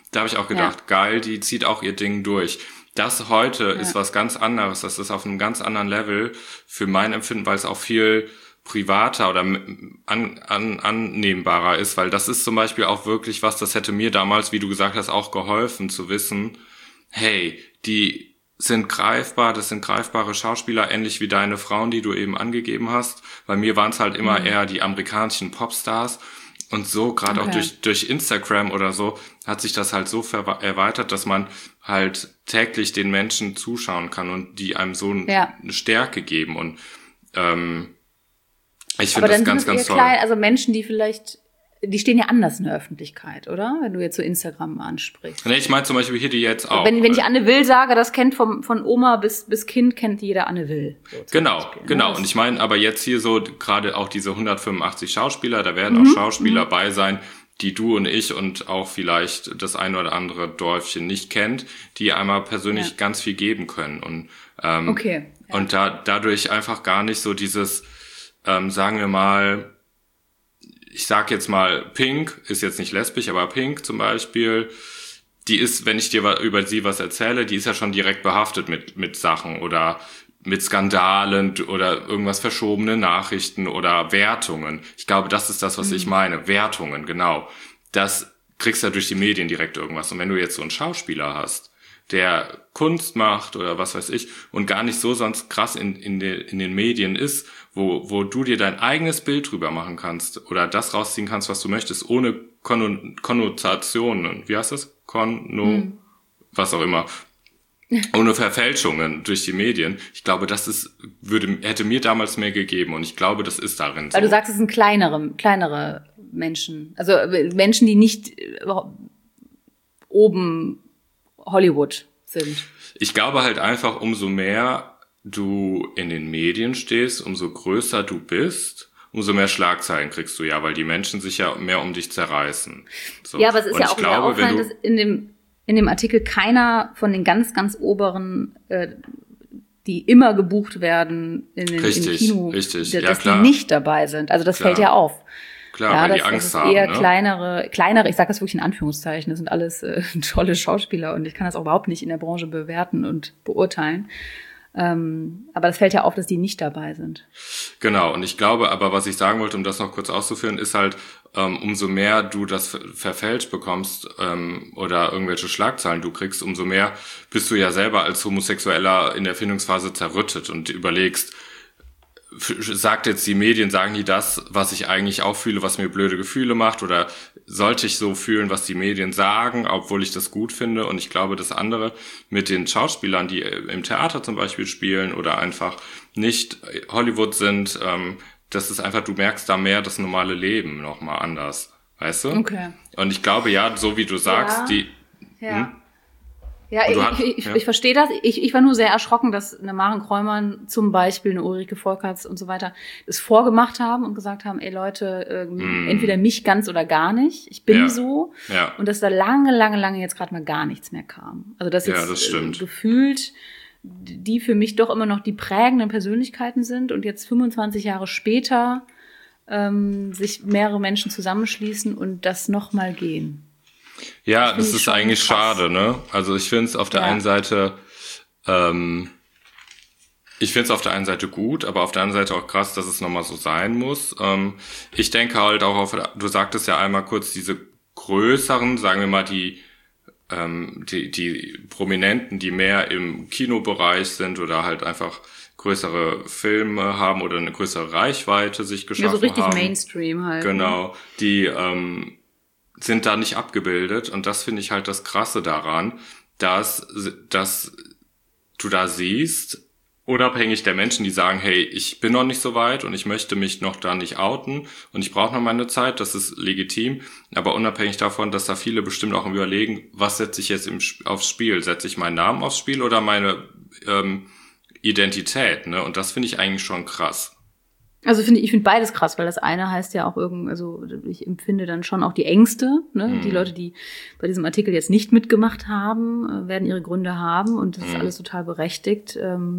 da habe ich auch gedacht, ja. geil, die zieht auch ihr Ding durch. Das heute ja. ist was ganz anderes, das ist auf einem ganz anderen Level für mein Empfinden, weil es auch viel privater oder an, an, annehmbarer ist, weil das ist zum Beispiel auch wirklich was, das hätte mir damals, wie du gesagt hast, auch geholfen zu wissen, hey, die sind greifbar, das sind greifbare Schauspieler, ähnlich wie deine Frauen, die du eben angegeben hast. Bei mir waren es halt immer mhm. eher die amerikanischen Popstars. Und so, gerade okay. auch durch durch Instagram oder so, hat sich das halt so ver- erweitert, dass man halt täglich den Menschen zuschauen kann und die einem so ja. eine Stärke geben. Und ähm, ich finde das ganz, ganz toll. Klein, also Menschen, die vielleicht, die stehen ja anders in der Öffentlichkeit, oder? Wenn du jetzt so Instagram ansprichst. Nee, ich meine zum Beispiel hier die jetzt auch. Wenn, wenn ich Anne Will sage, das kennt vom, von Oma bis, bis Kind kennt jeder Anne Will. So genau, Beispiel, genau. Ne? Und ich meine aber jetzt hier so gerade auch diese hundertfünfundachtzig Schauspieler, da werden mhm. auch Schauspieler mhm. bei sein, die du und ich und auch vielleicht das ein oder andere Dorfchen nicht kennt, die einmal persönlich ja. ganz viel geben können. Und, ähm, okay. Ja. und da dadurch einfach gar nicht so dieses, ähm, sagen wir mal, ich sag jetzt mal, Pink ist jetzt nicht lesbisch, aber Pink zum Beispiel, die ist, wenn ich dir über sie was erzähle, die ist ja schon direkt behaftet mit mit Sachen oder mit Skandalen oder irgendwas verschobene Nachrichten oder Wertungen. Ich glaube, das ist das, was mhm. ich meine. Wertungen, genau. Das kriegst du ja durch die Medien direkt irgendwas. Und wenn du jetzt so einen Schauspieler hast, der Kunst macht oder was weiß ich und gar nicht so sonst krass in in, de, in den Medien ist, wo wo du dir dein eigenes Bild drüber machen kannst oder das rausziehen kannst, was du möchtest, ohne Konno- Konnotationen. Wie heißt das? Konno, hm. was auch immer. Ohne Verfälschungen durch die Medien. Ich glaube, das ist würde hätte mir damals mehr gegeben und ich glaube, das ist darin so. Weil du sagst, es sind kleinere kleinere Menschen, also Menschen, die nicht oben Hollywood sind. Ich glaube halt einfach, umso mehr du in den Medien stehst, umso größer du bist, umso mehr Schlagzeilen kriegst du ja, weil die Menschen sich ja mehr um dich zerreißen. So. Ja, aber es ist und ja auch sehr auffallend, dass in dem, in dem Artikel keiner von den ganz, ganz oberen, äh, die immer gebucht werden in den richtig, im Kino, richtig. dass Ja, die klar. nicht dabei sind. Also das Klar. fällt ja auf. Klar, ja, weil das, die Angst das ist haben, eher ne? kleinere, kleinere, ich sage das wirklich in Anführungszeichen, das sind alles äh, tolle Schauspieler und ich kann das auch überhaupt nicht in der Branche bewerten und beurteilen. Ähm, aber das fällt ja auf, dass die nicht dabei sind. Genau, und ich glaube, aber was ich sagen wollte, um das noch kurz auszuführen, ist halt, ähm, umso mehr du das ver- verfälscht bekommst ähm, oder irgendwelche Schlagzeilen du kriegst, umso mehr bist du ja selber als Homosexueller in der Findungsphase zerrüttet und überlegst, sagt jetzt die Medien, sagen die das, was ich eigentlich auch fühle, was mir blöde Gefühle macht, oder sollte ich so fühlen, was die Medien sagen, obwohl ich das gut finde? Und ich glaube, das andere mit den Schauspielern, die im Theater zum Beispiel spielen oder einfach nicht Hollywood sind, ähm, das ist einfach, du merkst da mehr das normale Leben nochmal anders, weißt du? Okay. Und ich glaube, ja, so wie du sagst, ja. die... Ja. Hm? Ja, ich, hast, ich, ich, ja. ich verstehe das. Ich, ich war nur sehr erschrocken, dass eine Maren Kräumann zum Beispiel, eine Ulrike Volkerts und so weiter, es vorgemacht haben und gesagt haben, ey Leute, irgendwie, mm. entweder mich ganz oder gar nicht. Ich bin ja. so. Ja. Und dass da lange, lange, lange jetzt gerade mal gar nichts mehr kam. Also dass jetzt ja, das stimmt. Äh, gefühlt die für mich doch immer noch die prägenden Persönlichkeiten sind und jetzt fünfundzwanzig Jahre später ähm, sich mehrere Menschen zusammenschließen und das nochmal gehen. Ja, das, das ist eigentlich krass. Schade, ne? Also ich finde es auf der ja. einen Seite, ähm, ich finde es auf der einen Seite gut, aber auf der anderen Seite auch krass, dass es nochmal so sein muss. Ähm, ich denke halt auch auf, du sagtest ja einmal kurz, diese größeren, sagen wir mal die, ähm, die, die Prominenten, die mehr im Kinobereich sind oder halt einfach größere Filme haben oder eine größere Reichweite sich geschaffen haben. Ja, so richtig haben. Mainstream halt. Genau, ne? die, ähm, sind da nicht abgebildet und das finde ich halt das Krasse daran, dass, dass du da siehst, unabhängig der Menschen, die sagen, hey, ich bin noch nicht so weit und ich möchte mich noch da nicht outen und ich brauche noch meine Zeit, das ist legitim, aber unabhängig davon, dass da viele bestimmt auch überlegen, was setze ich jetzt im, aufs Spiel? Setze ich meinen Namen aufs Spiel oder meine ähm, Identität? Ne? Und das finde ich eigentlich schon krass. Also finde ich, ich finde beides krass, weil das eine heißt ja auch irgend, also ich empfinde dann schon auch die Ängste, ne? Mhm. Die Leute, die bei diesem Artikel jetzt nicht mitgemacht haben, werden ihre Gründe haben und das mhm. ist alles total berechtigt.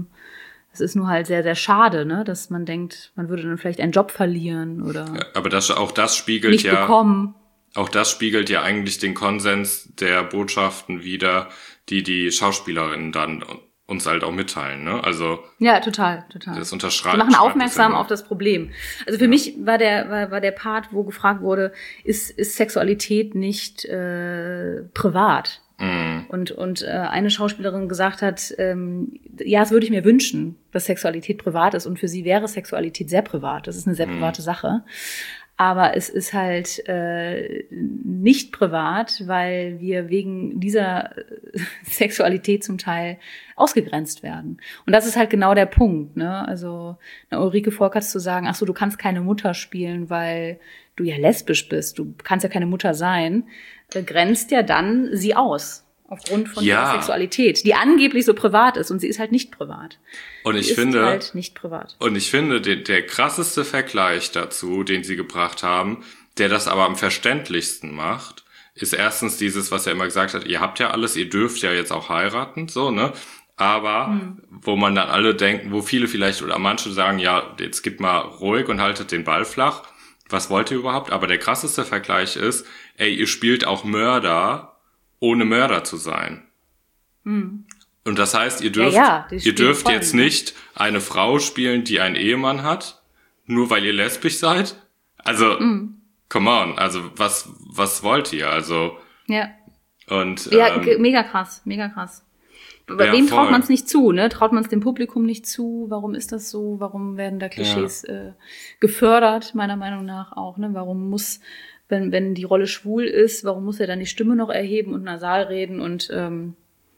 Es ist nur halt sehr, sehr schade, ne? Dass man denkt, man würde dann vielleicht einen Job verlieren oder ja, aber das, auch das spiegelt nicht ja bekommen. auch das spiegelt ja eigentlich den Konsens der Botschaften wider, die die Schauspielerinnen dann uns halt auch mitteilen, ne? Also ja, total, total. Das unterschreibt. Sie machen aufmerksam auf das Problem. Also für ja. mich war der war, war der Part, wo gefragt wurde, ist ist Sexualität nicht äh, privat? Mhm. Und und äh, eine Schauspielerin gesagt hat, ähm, ja, das würde ich mir wünschen, dass Sexualität privat ist. Und für sie wäre Sexualität sehr privat. Das ist eine sehr mhm. private Sache. Aber es ist halt äh, nicht privat, weil wir wegen dieser Sexualität zum Teil ausgegrenzt werden. Und das ist halt genau der Punkt, ne? Also eine Ulrike Volkerts zu sagen, ach so, du kannst keine Mutter spielen, weil du ja lesbisch bist, du kannst ja keine Mutter sein, äh, grenzt ja dann sie aus. Aufgrund von ja. ihrer Sexualität, die angeblich so privat ist, und sie ist halt nicht privat. Und ich sie finde, ist halt nicht privat. Und ich finde, der, der krasseste Vergleich dazu, den sie gebracht haben, der das aber am verständlichsten macht, ist erstens dieses, was er immer gesagt hat, ihr habt ja alles, ihr dürft ja jetzt auch heiraten, so, ne? Aber, hm. wo man dann alle denken, wo viele vielleicht oder manche sagen, ja, jetzt gibt mal ruhig und haltet den Ball flach. Was wollt ihr überhaupt? Aber der krasseste Vergleich ist, ey, ihr spielt auch Mörder, ohne Mörder zu sein. Hm. Und das heißt, ihr dürft, ja, ja, ihr dürft voll, jetzt nicht eine Frau spielen, die einen Ehemann hat, nur weil ihr lesbisch seid. Also, hm. come on, also was, was wollt ihr? Also, ja. Und, ja, ähm, mega krass, mega krass. Bei ja, wem voll. traut man es nicht zu, ne? Traut man es dem Publikum nicht zu? Warum ist das so? Warum werden da Klischees ja. äh, gefördert, meiner Meinung nach auch, ne? Warum muss, wenn wenn die Rolle schwul ist, warum muss er dann die Stimme noch erheben und nasal reden und ähm,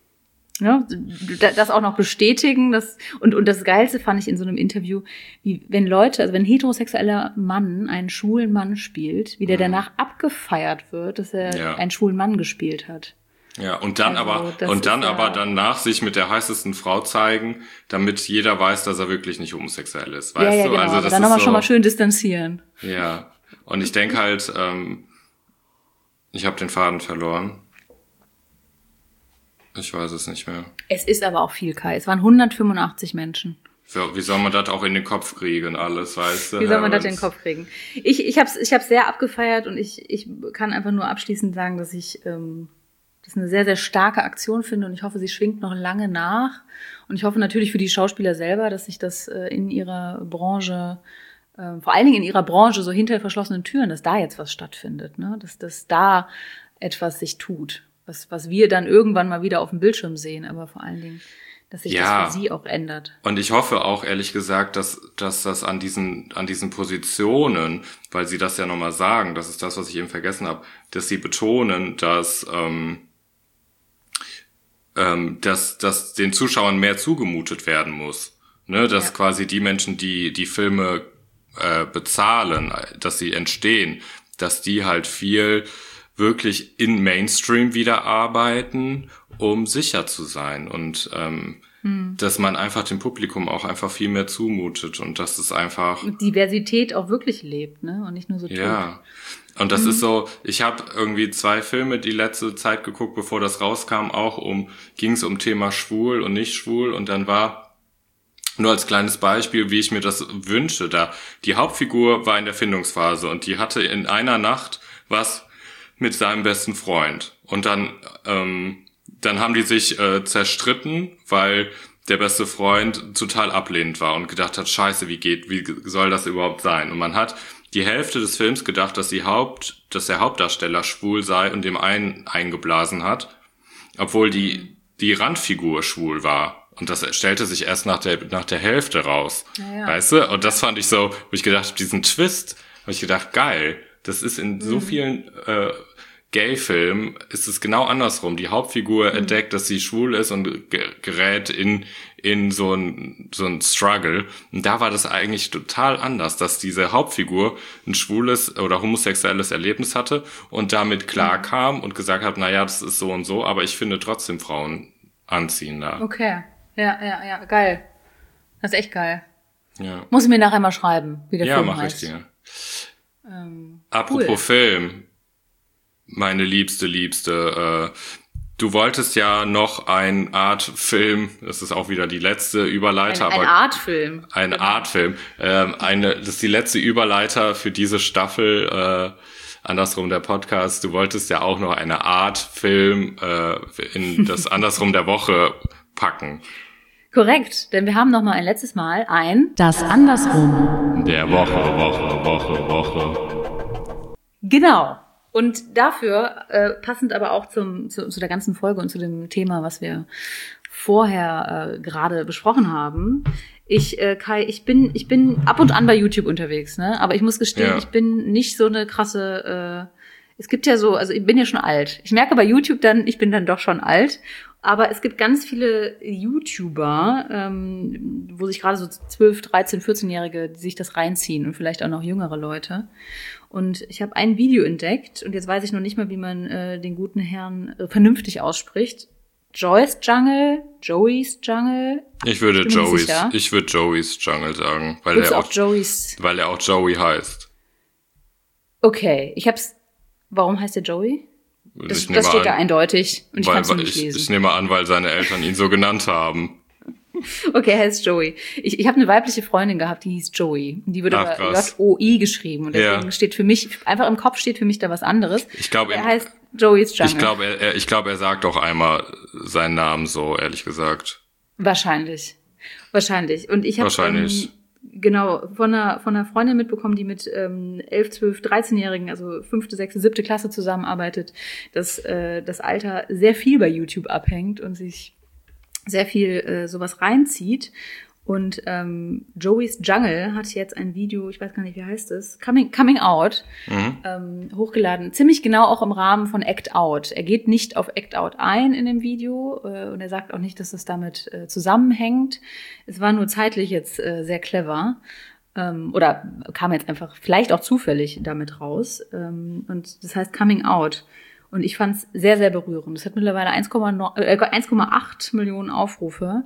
ja, das auch noch bestätigen? Das, und, und das Geilste fand ich in so einem Interview, wie wenn Leute, also wenn ein heterosexueller Mann einen schwulen Mann spielt, wie der mhm. danach abgefeiert wird, dass er ja. einen schwulen Mann gespielt hat. Ja, und dann also, aber und dann aber ja danach sich mit der heißesten Frau zeigen, damit jeder weiß, dass er wirklich nicht homosexuell ist, weißt ja, ja, du? Genau. Also das dann ist nochmal so, schon mal schön distanzieren. Ja, und ich denke halt, ähm, ich habe den Faden verloren. Ich weiß es nicht mehr. Es ist aber auch viel, Kai. Es waren hundertfünfundachtzig Menschen. So, wie soll man das auch in den Kopf kriegen, alles, weißt du? Wie soll man das in den Kopf kriegen? Ich ich hab's ich hab's sehr abgefeiert und ich ich kann einfach nur abschließend sagen, dass ich ähm, das eine sehr, sehr starke Aktion finde und ich hoffe, sie schwingt noch lange nach. Und ich hoffe natürlich für die Schauspieler selber, dass sich das äh, in ihrer Branche, äh, vor allen Dingen in ihrer Branche, so hinter verschlossenen Türen, dass da jetzt was stattfindet, ne? Dass, dass da etwas sich tut, was, was wir dann irgendwann mal wieder auf dem Bildschirm sehen, aber vor allen Dingen, dass sich ja. das für sie auch ändert. Und ich hoffe auch, ehrlich gesagt, dass, dass das an diesen, an diesen Positionen, weil sie das ja nochmal sagen, das ist das, was ich eben vergessen habe, dass sie betonen, dass, ähm, ähm, dass, dass den Zuschauern mehr zugemutet werden muss. Ne, dass ja. quasi die Menschen, die die Filme äh, bezahlen, dass sie entstehen, dass die halt viel wirklich in Mainstream wieder arbeiten, um sicher zu sein und ähm, hm. dass man einfach dem Publikum auch einfach viel mehr zumutet und dass es einfach Diversität auch wirklich lebt, ne, und nicht nur so tot. Ja. Und das mhm. ist so, ich habe irgendwie zwei Filme die letzte Zeit geguckt, bevor das rauskam, auch um, ging es um Thema schwul und nicht schwul und dann war, nur als kleines Beispiel, wie ich mir das wünsche, da die Hauptfigur war in der Findungsphase und die hatte in einer Nacht was mit seinem besten Freund und dann, ähm, dann haben die sich äh, zerstritten, weil der beste Freund total ablehnend war und gedacht hat, scheiße, wie geht, wie soll das überhaupt sein? Und man hat die Hälfte des Films gedacht, dass die Haupt, dass der Hauptdarsteller schwul sei und dem einen eingeblasen hat, obwohl die, die Randfigur schwul war. Und das stellte sich erst nach der, nach der Hälfte raus. Ja, ja. Weißt du? Und das fand ich so, wo ich gedacht habe, diesen Twist, habe ich gedacht, geil. Das ist in so vielen, äh, Gay-Film ist es genau andersrum. Die Hauptfigur mhm. entdeckt, dass sie schwul ist und ge- gerät in in so ein so ein Struggle. Und da war das eigentlich total anders, dass diese Hauptfigur ein schwules oder homosexuelles Erlebnis hatte und damit klarkam und gesagt hat, na ja, das ist so und so, aber ich finde trotzdem Frauen anziehender. Okay, ja, ja, ja, geil. Das ist echt geil. Ja. Muss ich mir nachher mal schreiben, wie der ja, Film mach heißt. Ja, mach ich dir. Ähm, Apropos cool. Film. Meine liebste, liebste, äh, du wolltest ja noch ein Artfilm, das ist auch wieder die letzte Überleiter. Ein, ein aber Artfilm. Ein Artfilm. Ähm, eine, das ist die letzte Überleiter für diese Staffel, äh, Andersrum der Podcast, du wolltest ja auch noch eine Art Film äh, in das Andersrum der Woche packen. Korrekt, denn wir haben noch mal ein letztes Mal ein Das Andersrum der Woche, Woche, Woche, Woche. Genau. Und dafür, äh, passend aber auch zum, zu, zu der ganzen Folge und zu dem Thema, was wir vorher äh, gerade besprochen haben. Ich, äh, Kai, ich bin, ich bin ab und an bei YouTube unterwegs, ne? Aber ich muss gestehen, ja. ich bin nicht so eine krasse. Äh, es gibt ja so, also ich bin ja schon alt. Ich merke bei YouTube dann, ich bin dann doch schon alt. Aber es gibt ganz viele YouTuber, ähm, wo sich gerade so zwölf, dreizehn, vierzehnjährige, die sich das reinziehen und vielleicht auch noch jüngere Leute. Und ich habe ein Video entdeckt und jetzt weiß ich noch nicht mal, wie man äh, den guten Herrn äh, vernünftig ausspricht. Joy's Jungle, Joey's Jungle. Ich würde Joey's, ich würde Joey's Jungle sagen, weil er auch, auch Joey's? weil er auch Joey heißt. Okay, ich hab's. Warum heißt der Joey? Das, das steht an, da eindeutig und ich kann es nicht ich, lesen. Ich nehme an, weil seine Eltern ihn so genannt haben. Okay, er heißt Joey. Ich, ich habe eine weibliche Freundin gehabt, die hieß Joey. Die wurde aber J O I geschrieben. Und deswegen ja. steht für mich, einfach im Kopf steht für mich da was anderes. Ich glaube, er heißt Joey's Jungle. Ich glaube, er, er, ich glaube, er sagt auch einmal seinen Namen so, ehrlich gesagt. Wahrscheinlich. Wahrscheinlich. Und ich habe Wahrscheinlich. Ähm, genau von einer von einer Freundin mitbekommen, die mit ähm, elf, zwölf, dreizehnjährigen, also fünfte, sechste, siebte Klasse zusammenarbeitet, dass äh, das Alter sehr viel bei YouTube abhängt und sich sehr viel äh, sowas reinzieht. Und ähm, Joey's Jungle hat jetzt ein Video, ich weiß gar nicht, wie heißt es, Coming, Coming Out, mhm. ähm, hochgeladen. Ziemlich genau auch im Rahmen von Act Out. Er geht nicht auf Act Out ein in dem Video äh, und er sagt auch nicht, dass das damit äh, zusammenhängt. Es war nur zeitlich jetzt äh, sehr clever. Ähm, oder kam jetzt einfach vielleicht auch zufällig damit raus. Ähm, und das heißt Coming Out. Und ich fand es sehr, sehr berührend. Es hat mittlerweile eins Komma acht Millionen Aufrufe.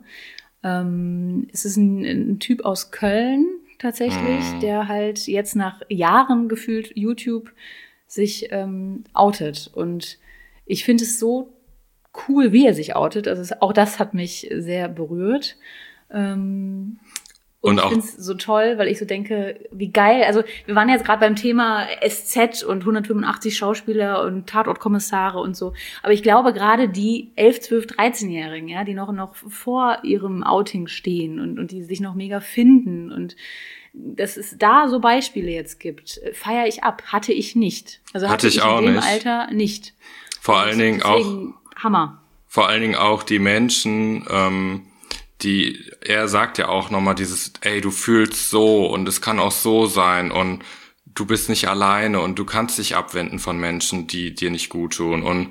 Ähm, es ist ein, ein Typ aus Köln tatsächlich, mm. der halt jetzt nach Jahren gefühlt YouTube sich ähm, outet. Und ich finde es so cool, wie er sich outet. Also es, auch das hat mich sehr berührt. Ähm, Und, und ich finde es so toll, weil ich so denke, wie geil, also wir waren jetzt gerade beim Thema S Z und hundertfünfundachtzig Schauspieler und Tatortkommissare und so, aber ich glaube gerade die elf, zwölf, dreizehnjährigen, ja, die noch noch vor ihrem Outing stehen und und die sich noch mega finden und dass es da so Beispiele jetzt gibt, feiere ich ab, hatte ich nicht. Also hatte, hatte ich, ich auch in dem nicht. Alter nicht. Vor allen Dingen auch Hammer. Vor allen Dingen auch die Menschen, ähm die, er sagt ja auch nochmal dieses, ey, du fühlst so und es kann auch so sein und du bist nicht alleine und du kannst dich abwenden von Menschen, die dir nicht gut tun und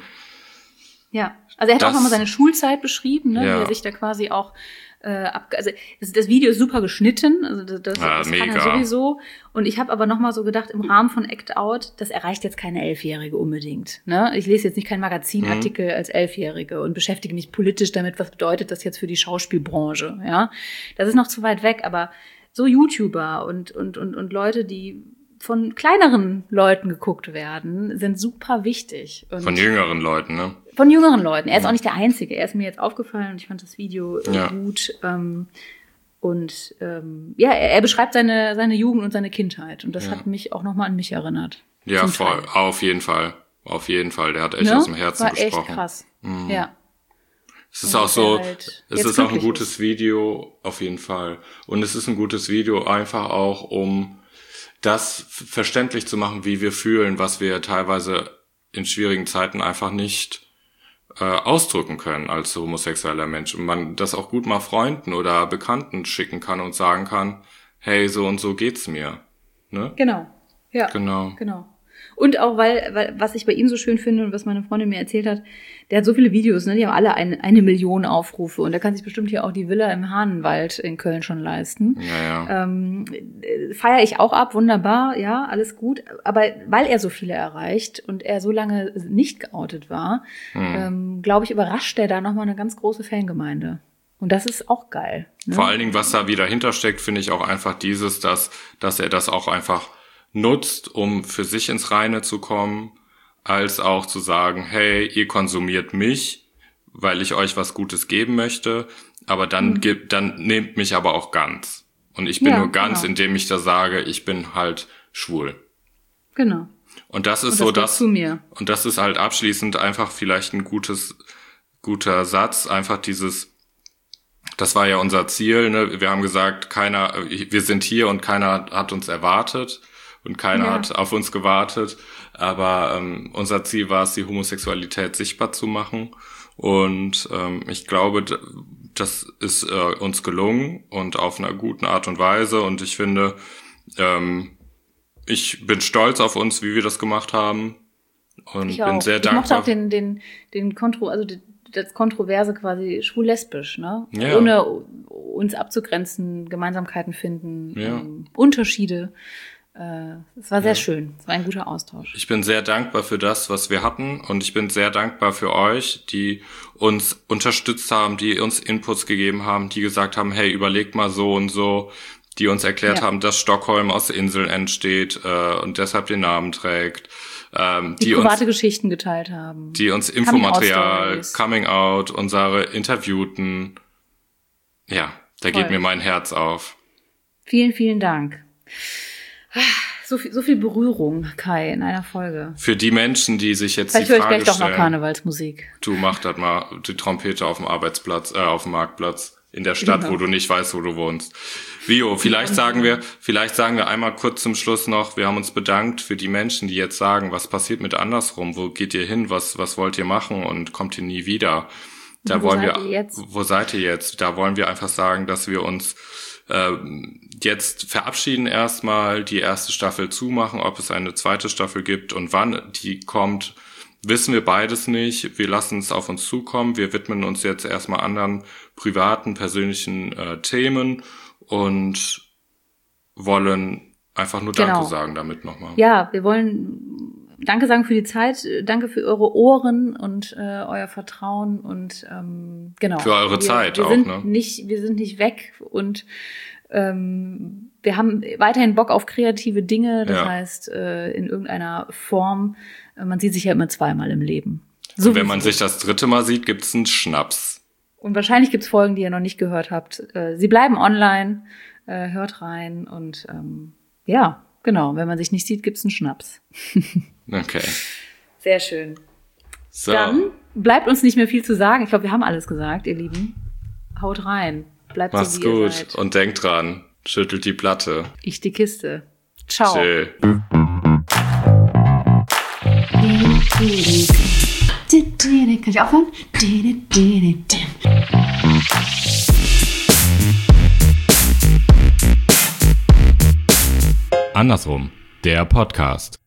ja, also er hat das, auch nochmal seine Schulzeit beschrieben, ne, ja. wie er sich da quasi auch äh, ab, also das, das Video ist super geschnitten, also das, das, ja, das mega. kann er sowieso. Und ich habe aber nochmal so gedacht, im Rahmen von Act Out, das erreicht jetzt keine Elfjährige unbedingt. Ne? Ich lese jetzt nicht keinen Magazinartikel mhm. als Elfjährige und beschäftige mich politisch damit, was bedeutet das jetzt für die Schauspielbranche. Ja, das ist noch zu weit weg, aber so YouTuber und und und und Leute, die von kleineren Leuten geguckt werden, sind super wichtig. Und von jüngeren Leuten, ne? Von jüngeren Leuten. Er ist auch nicht der Einzige. Er ist mir jetzt aufgefallen und ich fand das Video ja. gut. Ähm, und ähm, ja, er, er beschreibt seine seine Jugend und seine Kindheit. Und das ja. hat mich auch nochmal an mich erinnert. Ja, voll. Auf jeden Fall. Auf jeden Fall. Der hat echt ne? aus dem Herzen War gesprochen. Echt krass. Mhm. Ja. Es ist und auch so, halt es ist auch ein gutes ist. Video, auf jeden Fall. Und es ist ein gutes Video einfach auch, um das verständlich zu machen, wie wir fühlen, was wir teilweise in schwierigen Zeiten einfach nicht äh, ausdrücken können als homosexueller Mensch. Und man das auch gut mal Freunden oder Bekannten schicken kann und sagen kann, hey, so und so geht's mir. Ne? Genau. Ja. Genau. Genau. Und auch, weil, weil, was ich bei ihm so schön finde und was meine Freundin mir erzählt hat, der hat so viele Videos, ne, die haben alle eine, eine Million Aufrufe und der kann sich bestimmt hier auch die Villa im Hahnenwald in Köln schon leisten. Ja, ja. Ähm, feiere ich auch ab, wunderbar, ja, alles gut. Aber weil er so viele erreicht und er so lange nicht geoutet war, hm. ähm, glaube ich, überrascht er da nochmal eine ganz große Fangemeinde. Und das ist auch geil. Ne? Vor allen Dingen, was da wieder hintersteckt, finde ich auch einfach dieses, dass, dass er das auch einfach nutzt, um für sich ins Reine zu kommen, als auch zu sagen, hey, ihr konsumiert mich, weil ich euch was Gutes geben möchte, aber dann mhm. gibt, dann nehmt mich aber auch ganz. Und ich bin ja, nur ganz, genau. indem ich da sage, ich bin halt schwul. Genau. Und das ist und so, das dass, zu mir. und das ist halt abschließend einfach vielleicht ein gutes, guter Satz, einfach dieses, das war ja unser Ziel, ne? Wir haben gesagt, keiner, wir sind hier und keiner hat uns erwartet und keiner Ja. hat auf uns gewartet, aber ähm, unser Ziel war es, die Homosexualität sichtbar zu machen und ähm, ich glaube, d- das ist äh, uns gelungen und auf einer guten Art und Weise und ich finde, ähm, ich bin stolz auf uns, wie wir das gemacht haben und Ich bin auch. sehr ich mochte dankbar. auch den, den, den Kontro, also die- das Kontroverse quasi schwul-lesbisch, ne? Ja. Ohne uns abzugrenzen, Gemeinsamkeiten finden, Ja. ähm, Unterschiede. Äh, es war sehr Ja. schön. Es war ein guter Austausch. Ich bin sehr dankbar für das, was wir hatten und ich bin sehr dankbar für euch, die uns unterstützt haben, die uns Inputs gegeben haben, die gesagt haben, hey, überlegt mal so und so, die uns erklärt Ja. haben, dass Stockholm aus Inseln entsteht äh, und deshalb den Namen trägt. Ähm, Die, die private uns, Geschichten geteilt haben. die uns Infomaterial, Coming-out-Stories. Coming Out, unsere Interviewten. Ja, da geht Voll. mir mein Herz auf. Vielen, vielen Dank. Ah, So viel, so viel Berührung, Kai, in einer Folge. Für die Menschen, die sich jetzt Vielleicht die höre ich Frage gleich doch noch stellen, Karnevalsmusik. du mach das mal, die Trompete auf dem Arbeitsplatz, äh, auf dem Marktplatz in der Stadt, Genau. wo du nicht weißt, wo du wohnst. Vio, vielleicht sagen wir, vielleicht sagen wir einmal kurz zum Schluss noch, wir haben uns bedankt für die Menschen, die jetzt sagen, was passiert mit andersrum, wo geht ihr hin, was, was wollt ihr machen und kommt ihr nie wieder? Da Wo wollen seid wir, ihr jetzt? wo seid ihr jetzt? Da wollen wir einfach sagen, dass wir uns ähm, jetzt verabschieden erstmal, die erste Staffel zumachen, ob es eine zweite Staffel gibt und wann die kommt, wissen wir beides nicht. Wir lassen es auf uns zukommen. Wir widmen uns jetzt erstmal anderen privaten, persönlichen äh, Themen und wollen einfach nur Genau. Danke sagen damit nochmal. Ja, wir wollen Danke sagen für die Zeit, danke für eure Ohren und äh, euer Vertrauen und ähm, genau. Für eure wir, Zeit wir auch, sind ne? Nicht, wir sind nicht weg und ähm, wir haben weiterhin Bock auf kreative Dinge. Das Ja. heißt, äh, in irgendeiner Form, äh, man sieht sich ja immer zweimal im Leben. Und wenn man Sowieso. sich das dritte Mal sieht, gibt's einen Schnaps. Und wahrscheinlich gibt's Folgen, die ihr noch nicht gehört habt. Äh, sie bleiben online, äh, hört rein und ähm, ja, genau, wenn man sich nicht sieht, gibt's einen Schnaps. Okay. Sehr schön. So. Dann bleibt uns nicht mehr viel zu sagen. Ich glaube, wir haben alles gesagt, ihr Lieben. Haut rein. Bleibt Macht's so, wie ihr gut seid. und denkt dran, schüttelt die Platte. Ich die Kiste. Ciao. Chill. Kann ich aufhören? Andersrum, der Podcast.